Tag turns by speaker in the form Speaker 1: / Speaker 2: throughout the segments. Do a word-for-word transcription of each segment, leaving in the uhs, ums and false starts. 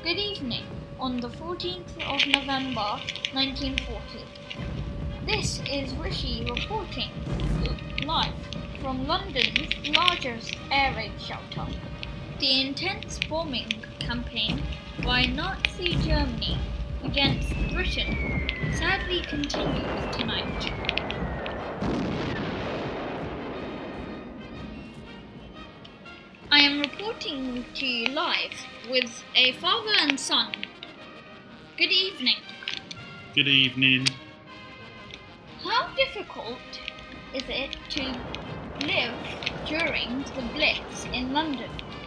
Speaker 1: Good evening, on the fourteenth of November nineteen forty. This is Rishi reporting live from London's largest air raid shelter. The intense bombing campaign by Nazi Germany against Britain sadly continues tonight. I am reporting to you live with a father and son. Good evening.
Speaker 2: Good evening.
Speaker 1: How difficult is it to live during the Blitz in London?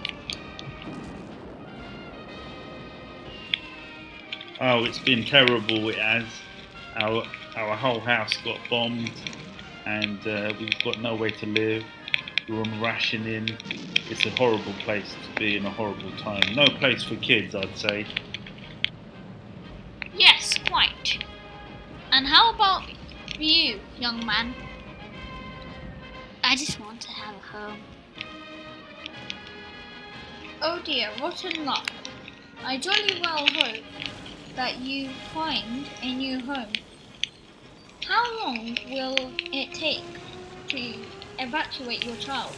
Speaker 2: Oh, it's been terrible, it has. Our, our whole house got bombed and uh, we've got nowhere to live. We're on rationing. It's a horrible place to be in a horrible time. No place for kids, I'd say.
Speaker 1: Yes, quite. And how about you, young man?
Speaker 3: I just want to have a home.
Speaker 1: Oh dear, rotten luck. I jolly well hope that you find a new home. How long will it take to evacuate your child?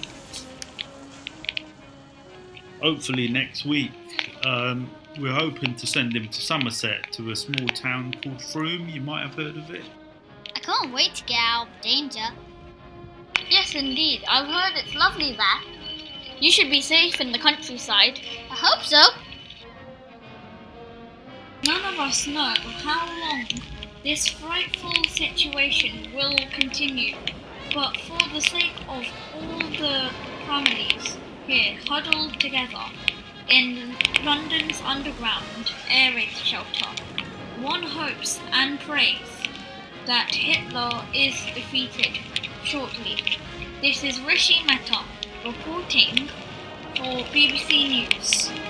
Speaker 2: Hopefully next week. Um, we're hoping to send him to Somerset, to a small town called Frome. You might have heard of it.
Speaker 3: I can't wait to get out of danger.
Speaker 1: Yes, indeed. I've heard it's lovely there. You should be safe in the countryside.
Speaker 3: I hope so.
Speaker 1: None of us know how long this frightful situation will continue, but for the sake of all the families here huddled together in London's underground air raid shelter, one hopes and prays that Hitler is defeated shortly. This is Rishi Mehta reporting for B B C News.